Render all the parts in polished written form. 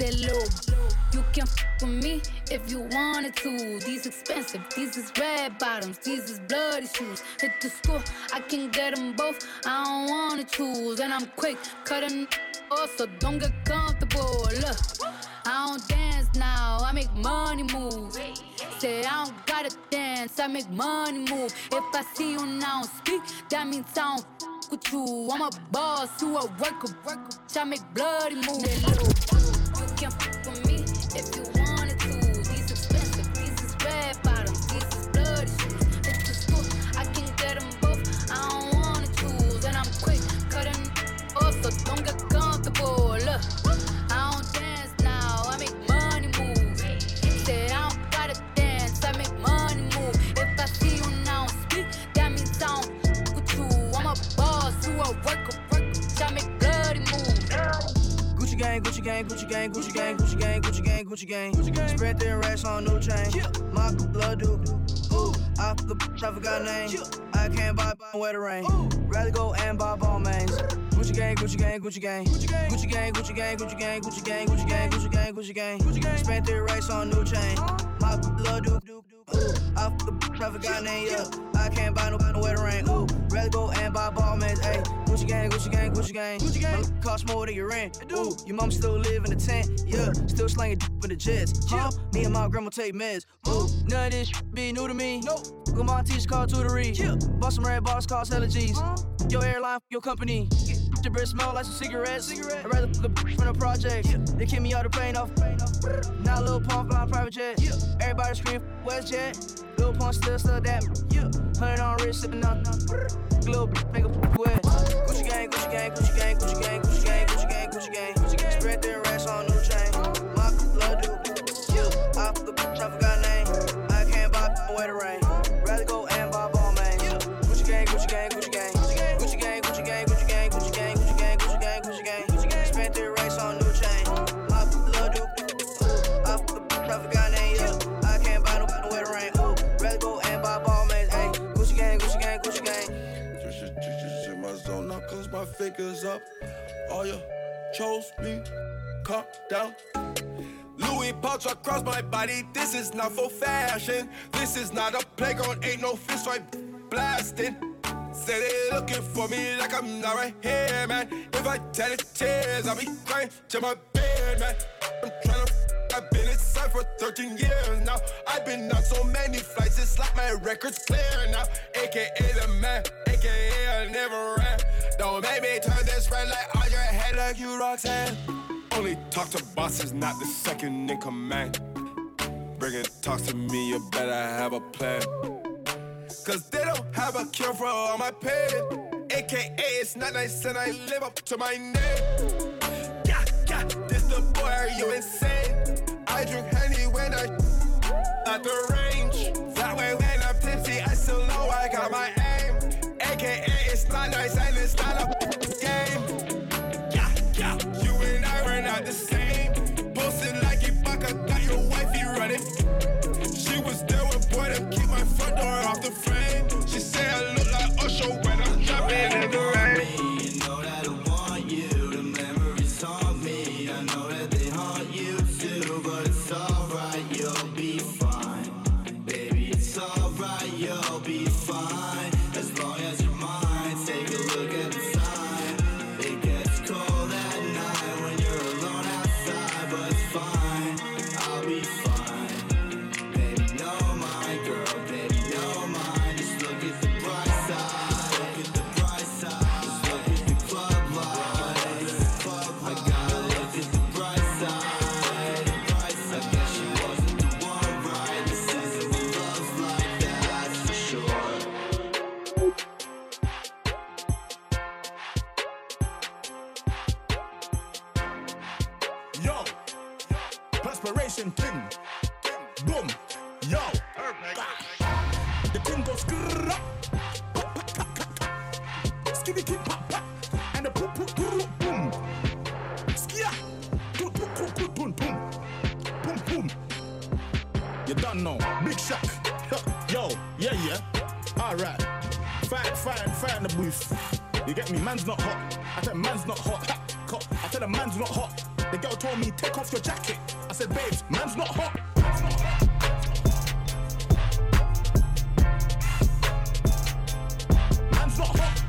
Lil, you can f with me if you wanted to. These expensive, these is red bottoms, these is bloody shoes. Hit the school, I can get them both, I don't wanna choose. And I'm quick, cutting off, so don't get comfortable. Look, I don't dance now, I make money move. Say I don't gotta dance, I make money move. If I see you now speak, that means I don't f with you. I'm a boss, you a worker, I make bloody moves. You can f with me if you wanted to. These expensive, these is red bottoms, these is bloody shoes. Hit the school, I can get them both, I don't wanna choose. And I'm quick, cutting off, so don't get comfortable. Look, I don't dance now, I make money move. Say I don't gotta dance, I make money move. If I see you now speak, that means I don't f with you. I'm a boss, you a worker, I make bloody moves. Gucci gang, Gucci gang, Gucci gang, Gucci gang, Gucci gang, Gucci gang, Gucci gang. Spread their racks on new chain. My blood do. I forgot name. I can't buy where the rain. Rather go and buy ball mains. Gucci gang, Gucci gang, Gucci gang. Gucci gang, Gucci gang, Gucci gang, Gucci gang, Gucci gang, Gucci gang, Gucci gang. Spent their racks on new chain. My blood do. I forgot name. Yeah, I can't buy no where the rain. Rather go and buy ball mains. Ayy, Gucci gang, Gucci gang, Gucci gang. Gucci gang cost more than your rent. Your mom still live in the tent. Yeah, still slanging in the jets. Me and my grandma take meds. None of this be new to me. Look at my teacher called tutory. Bought some red bars, cost hella G's. Your airline, your company. Your breath smell like some cigarettes. I'd rather fuck a from the project. They kick me out the plane off. Now Lil Pump flying private jet. Everybody scream WestJet. Lil Pump still that. 100 on wrist sipping on. Little make a wet. Gucci gang, Gucci gang, Gucci gang, Gucci gang, Gucci gang, Gucci gang, Gucci gang, Gucci gang. Spread their racks on new chain. My blood do. I forgot name. I can't buy where the rain. Rather go and buy ball mains. Gucci gang, Gucci gang, Gucci gang, Gucci gang, Gucci gang, Gucci gang, Gucci gang, Gucci gang, Gucci gang, Gucci gang, Gucci gang. Spent their racks on new chain. My blood do. I forgot name. I can't buy no where the rain. Rather go and buy ball mains. Ayy, Gucci gang, Gucci gang, Gucci gang. Just in my zone now, cause my fingers up. Oh, you chose me, calm down. Louis pouch across my body, this is not for fashion. This is not a playground, ain't no fist fight blasting. Say they looking for me like I'm not right here, man. If I tell it tears, I'll be crying to my bed, man. I'm tryna I've been inside for 13 years now. I've been on so many flights, it's like my record's clear now. AKA the man, AKA I never ran. Don't make me turn this red light on your head like you Roxanne. Only talk to bosses, not the second in command. Bring it, talk to me, you better have a plan. Cause they don't have a cure for all my pain. AKA it's not nice and I live up to my name. Yeah, this the boy, are you insane? I drink honey when I at the range. That way when I'm tipsy, I still know I got my aim. AKA it's not nice and it's not a game. Yeah, you and I were not the same. Posting like Ibaka, got your wifey running. She was there with boy to keep my front door off the frame. She said I look like Usher when I'm dropping in the rain. You know that I want you, the memories haunt me. I know that they haunt you too, but it's alright, you'll be fine. Baby, it's alright, you'll be fine. As long as you're mine, take a look at the time. It gets cold at night when you're alone outside, but it's fine, I'll be fine. Baby, no mind, girl, baby, no mind. Just look at the bright side, look at the bright side. Just look at the club lights. I gotta look at the bright side. I guess she wasn't the one, right? This isn't what love's like, that's for sure. Yo, perspiration thing. Boom, yo. The thing goes skrrr, skiddy kid pop pop, and the poop poop poop boom. Skia, boom boom boom boom boom boom boom. You done know, big shock. Yo, yeah. All right, fire in the booth. You get me? Man's not hot. I tell man's not hot. I tell the man's not hot. The girl told me, take off your jacket. I said, babes, man's not hot. Man's not hot.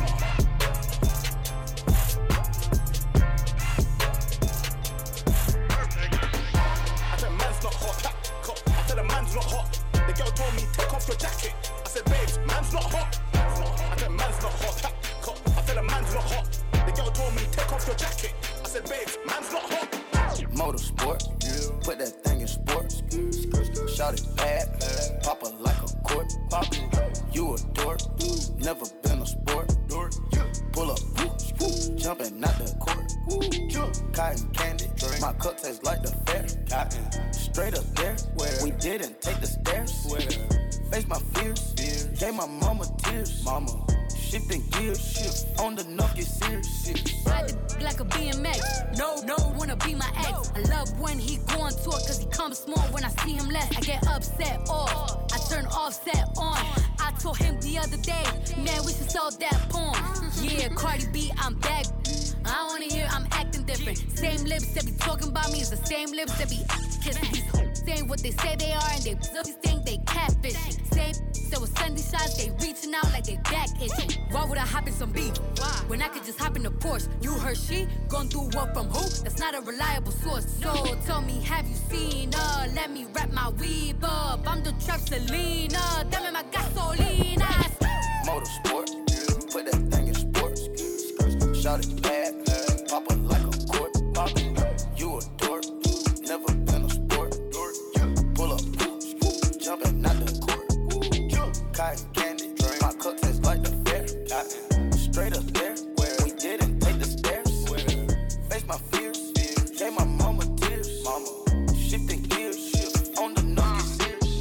I said, man's not hot. I said, a man's not hot. The girl told me, take off your jacket. I said, babes, man's not hot. I said, man's not hot. I said, a man's not hot. The girl told me, take off your jacket. I said, babes, man's not hot. Motorsport, put that thing in sports. Shout it bad, pop it like a court. You a dork, never been a sport. Pull up, jumping out the court. Cotton candy, my cup tastes like the fair. Straight up there, we didn't take the stairs. Face my fears, gave my mama tears. Shifting gears, on the knock get serious. Ride the like a BMX, no, wanna be my ex. I love when he go on tour, cause he comes small. When I see him less, I get upset off. I turn offset on. I told him the other day, man, we should sell that porn. Yeah, Cardi B, I'm back. I wanna hear I'm acting different. Same lips that be talking about me is the same lips that be kissing. These hoes saying what they say they are and they think they catfishing. Same that was Sunday shots, they reaching out like they back itching. Why would I hop in some beef? When I could just hop in the Porsche. You heard she gon' do what from who? That's not a reliable source. So tell me, have you seen her? Let me wrap my weave up. I'm the trap Selena. Dame my gasolina. Motorsport, put that thing in sports. Shout it bad, pop it like a court. You a dork, never been a sport. Pull up, jumping out the court. Cotton candy, my cup tastes like the fair. Straight up there, we didn't take the stairs. Face my fears, gave my mama tears. Shifting gears, on the knock get serious.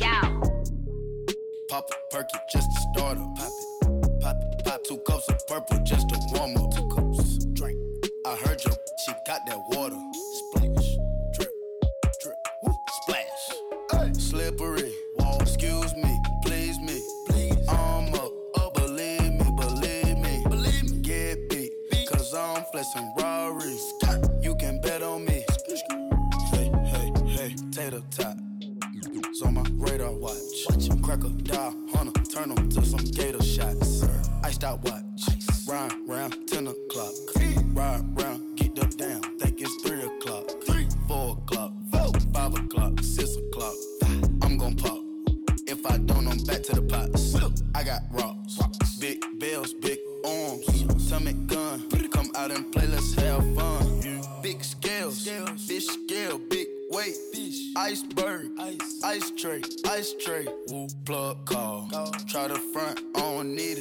Pop a perky just to start up. Pop it, pop 2 cups of purple just to warm up. 2 cups, drink. I heard you, she got that water. Splash, drip, drip, whoop, splash. Slippery, wall, excuse me, please me. I'm up, believe me. Get beat, cause I'm flexing Rari. You can bet on me. Hey, tater tot. It's on my radar watch. Crocodile hunter, turn them to some gator shots. Iced out watch, ride round 10 o'clock. Ride round, get up down, think it's 3 o'clock. 4 o'clock, 5 o'clock, 6 o'clock. I'm gon' pop. If I don't, I'm back to the pots. I got rocks, big bells, big arms. Tummy gun, come out and play, let's have fun. Big scales, fish scale, big weight. Iceberg, ice tray. Woo, plug call. Try the front, I don't need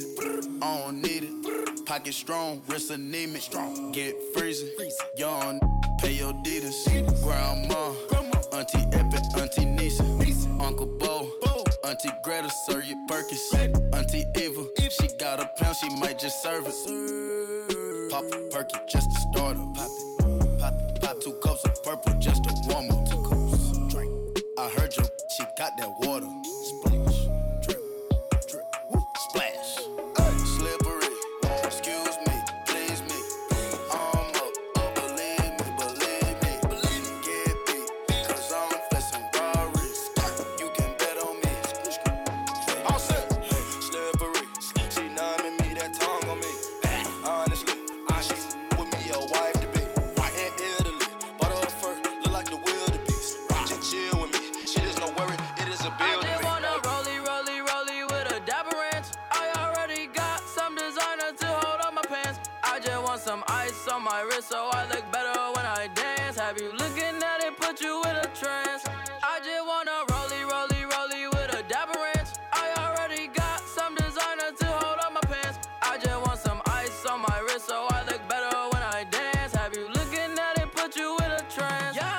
it. Pocket strong, wrist anemic. Get freezing, young, pay your Adidas. Grandma, Auntie Epic, Auntie Nisa. Uncle Bo, Auntie Greta, serve your Perkins. Auntie Eva, she got a pound, she might just serve it. Pop a perky just to start up. Pop 2 cups of purple just to warm up. 2 cups, drink. I heard you, she got that water. Splash, drip, drip, whoop, splash. Slippery, excuse me, please me. I'm up, believe me. Get beat, cause I'm flexing Rari. You can bet on me. All set. Slippery, she numbing me, that tongue on me. Honestly, she with me, your wife to be. In Italy, bought her fur, look like the wildebeest. Just chill with me, shit is no worry, it is a bill to me. I just wanna rollie with a dapper ranch. I already got some designer to hold on my pants. I just want some ice on my wrist so I look better when I dance. Have you looking at it, put you in a trance. I just wanna rollie with a dapper ranch. I already got some designer to hold on my pants. I just want some ice on my wrist so I look better when I dance. Have you looking at it, put you in a trance. Yeah.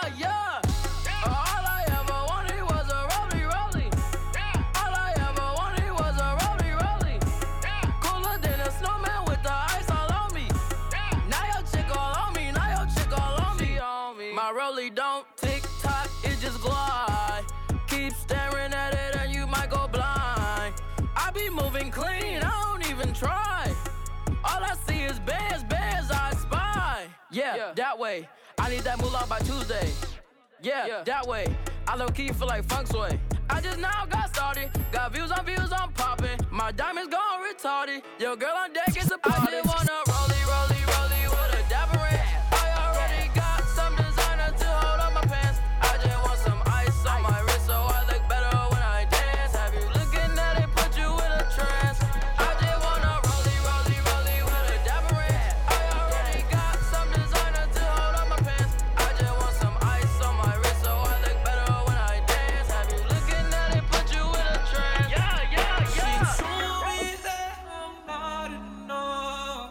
All I ever wanted was a rollie. All I ever wanted was a rollie. Cooler than a snowman with the ice all on me. Now your chick all on me. She on me. My rollie don't tick tock, it just glide. Keep staring at it and you might go blind. I be moving clean, I don't even try. All I see is bears I spy. Yeah, that way. I need that moolah by Tuesday. Yeah, that way. I low-key feel like funk sway. I just now got started. Got views, I'm popping. My diamonds gone retarded. Yo, girl on deck is a party. I just wanna rollie with a dapper ranch. I already got some designer to hold on my pants. I just want some ice on my wrist so I look better when I dance. Have you looking at it, put you in a trance. I just wanna rollie with a dapper ranch. I already got some designer to hold on my pants. I just want some ice on my wrist so I look better when I dance. Have you looking at it, put you in a trance. Yeah. She told me that I'm not enough,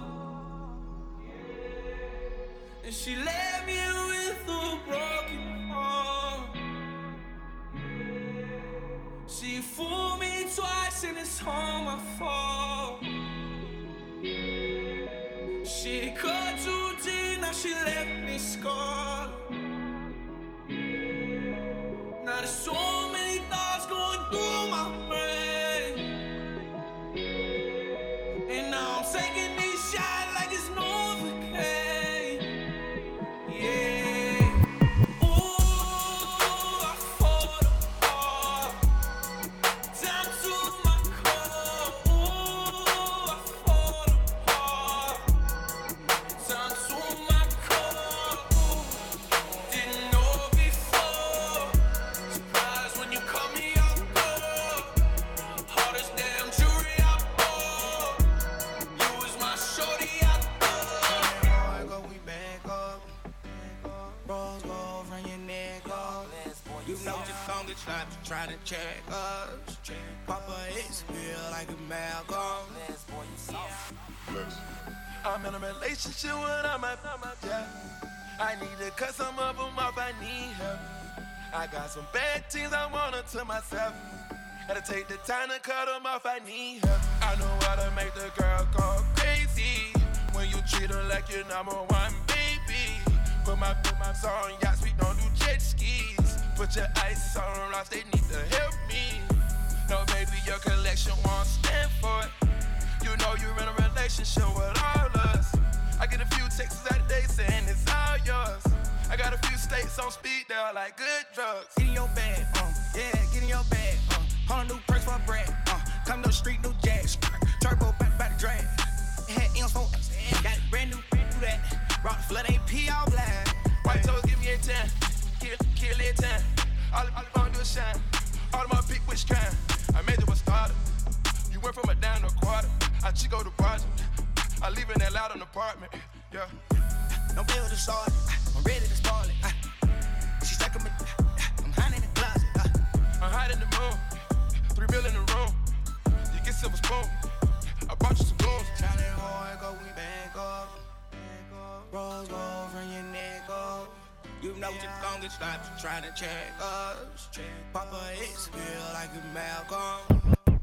and she left me with a broken heart. She fooled me twice and it's all my fault. She cut too deep, now she left me scarred. Now there's so many thoughts going through my brain, and now I'm taking these shots like it's Novocaine. Yeah. Ooh, I fall apart. Down to my core. Ooh, I fall apart. Down to my core. Ooh, didn't know before. Surprised when you call me up. Hardest damn jewelry I bought. You was my shorty I thought. Go, we back up. Rose gold from your neck up. You know your song is trying to check us. Papa, it's feel like a Malcolm. I'm in a relationship when I'm at yeah. I need to cut some of them off, I need help. I got some bad things I want to myself. Gotta take the time to cut them off, I need help. I know how to make the girl go crazy when you treat her like your number one baby. Put my on yachts, we don't do jet skis. Put your ice on rocks, they need to help me. No, baby, your collection won't stand for it. You know you're in a relationship with all us. I get a few texts out of day saying it's all yours. I got a few states on speed, they're like good drugs. Get in your bag, yeah, get in your bag, Hold a new purse for bread, come to the street, new jazz. Turbo back by the drag. Had M's for got it brand new that. Rock the flood AP all black. White toes give me a 10, kill it 10. All I wanna do is shine. All of my pick which kind. I made it a starter. You went from a down to a quarter. I Chico the project. I live in that loud apartment. Yeah. Don't build a start. I'm ready to spoil it. She's like I'm hiding in the closet. I'm hiding in the moon. 3 million in the room. You get silver spoon. I bought you some goons. Charlie Horn, go we back up. Rose gold from your neck up. You know your song is trying to check us. Papa, it's feel like a Malcolm.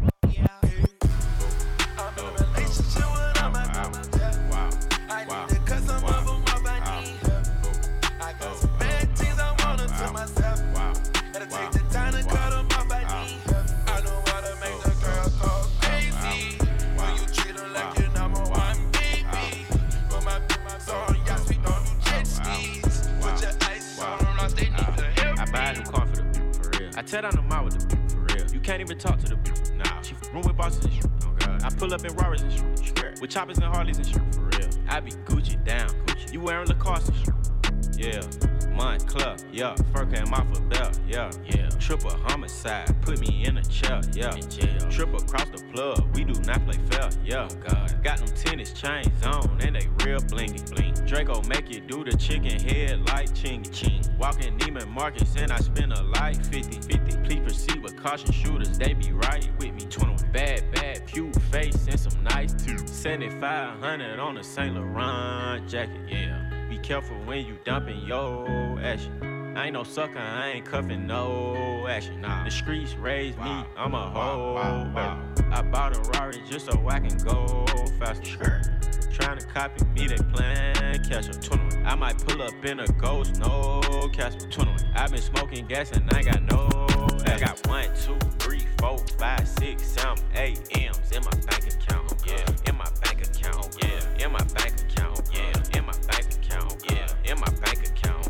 I'm in a relationship when I'm at I need to cut some of them off, I need help. I got some bad things I want to myself. Gotta take the time to cut them off, I need help. I know how to make the girl go crazy when you treat her like your number one baby. Put my on yachts, we don't do jet skis. Put your ice on them, lost, they need to help I buy a new car for the people, for real. I tear down the mall with the people, for real. You can't even talk to the people, nah. She room with bosses and shit. I pull up in Rarers and shit, with choppers and Harleys and shit, for real. I be Gucci down, Gucci. You wearing Lacoste and shit, yeah. Montclair, yeah. Fur came off a belt, yeah. Triple homicide, put me in a chair, yeah. Triple cross the plug, we do not play fair, yeah. Got them tennis chains on, and they real blingy, bling. Draco make you do the chicken head like chingy, ching. Walking Neiman Marcus and I spend a like 50-50. Please proceed with caution, shooters, they be right with me. 21 bad, cute face and some nice teeth. 7,500 on a Saint Laurent jacket, yeah. Be careful when you dumping your action. I ain't no sucker, I ain't cuffing no action. Nah, the streets raised me, I'm a hoe. I bought a Rari just so I can go faster. Trying to copy me, they plan catch up. 21. I might pull up in a ghost, no Casper. 21. I been smoking gas and I got no action. I got 1, 2, 3, 4, 5, 6, 7, 8 M's in my bank account. Yeah, in my bank account. Yeah, in my bank account. Yeah, in my bank account. Yeah, in my bank account.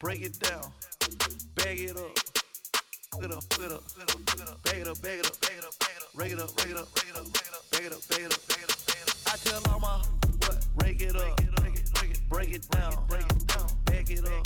break it down, bag it up, bag it up, bag it up, bag it up, bag it up, rake it up, bag it up, bag it up, bag it up. I tell all my what, rake it up, break it down, bag it up, bag it up,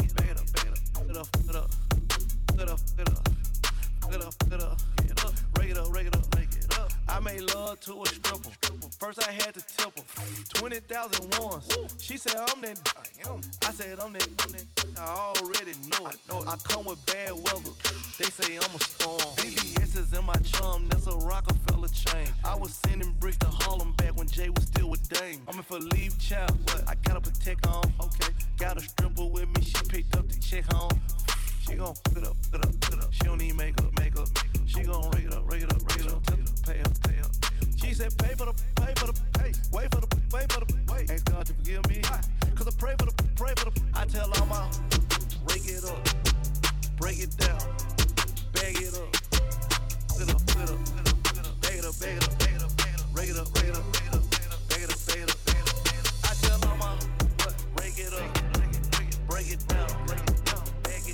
rake it up. I made love to a stripper. First I had to tip her 20,000 ones. She said I'm that. I said I'm that. I already know it. I come with bad weather. They say I'm a storm. BBS is in my chum. That's a Rockefeller chain. I was sending bricks to Harlem back when Jay was still with Dame. I'm in for leave child. I got a protect on. Okay. Got a stripper with me. She picked up the check home. She gon' put it up. She don't need makeup. She gon' rake it up. Tell her to pay up. She said pay for the pay. Wait for the wait. Ask God to forgive me. Cause I pray for the. I tell all my rake it up, break it down, bag it up, put it up, bag it up, rake it up, bag it up. I tell all my rake it up, break it down, bag it up, put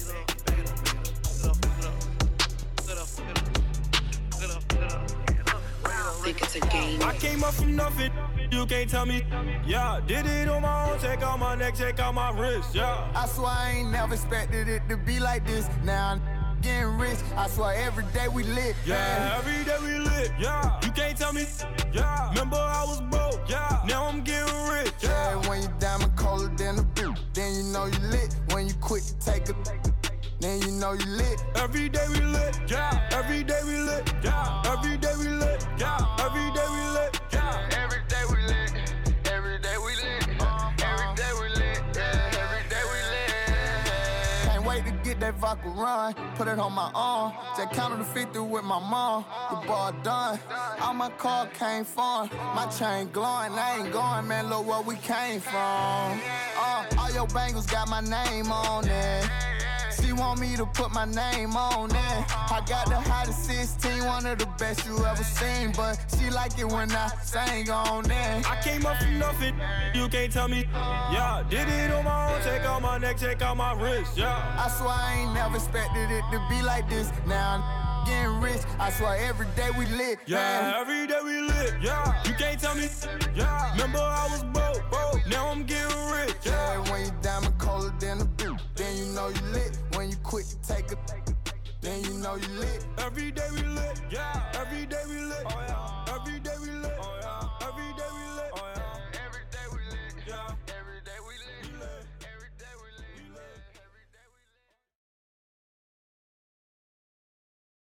it up. Think it's a game. I came up from nothing, you can't tell me. Yeah, did it on my own, check out my neck, check out my wrist, yeah. I swear I ain't never expected it to be like this. Now I'm getting rich, I swear every day we lit. Yeah, every day we lit, yeah. You can't tell me, yeah. Remember I was broke, yeah. Now I'm getting rich, yeah. When you diamond colder than a boot, then you know you lit. When you quit to take a, then you know you lit. Every day we lit, yeah. Every day we lit, yeah. Every day we lit, yeah. Every day we lit, yeah. Every day we lit. Every day we lit. Every day we lit. Yeah. Every day we lit. Can't wait to get that vodka run. Put it on my arm. Just counted the 50 with my mom. The ball done. All my car came from. My chain glowing. I ain't going, man. Look where we came from. All your bangles got my name on it. She want me to put my name on it. I got the hottest 16, one of the best you ever seen. But she like it when I sang on it. I came up from nothing, you can't tell me. Yeah, did it on my own, check out my neck, check out my wrist, yeah. I swear I ain't never expected it to be like this. Now I'm getting rich, I swear every day we lit. Yeah, man. Every day we lit, yeah. You can't tell me, yeah. Remember I was broke, now I'm getting rich, yeah. When you diamond colder than a boot, then you know you lit. When you quit to take a, then you know you lit. Every day we lit, yeah. Every day we lit. Oh, yeah.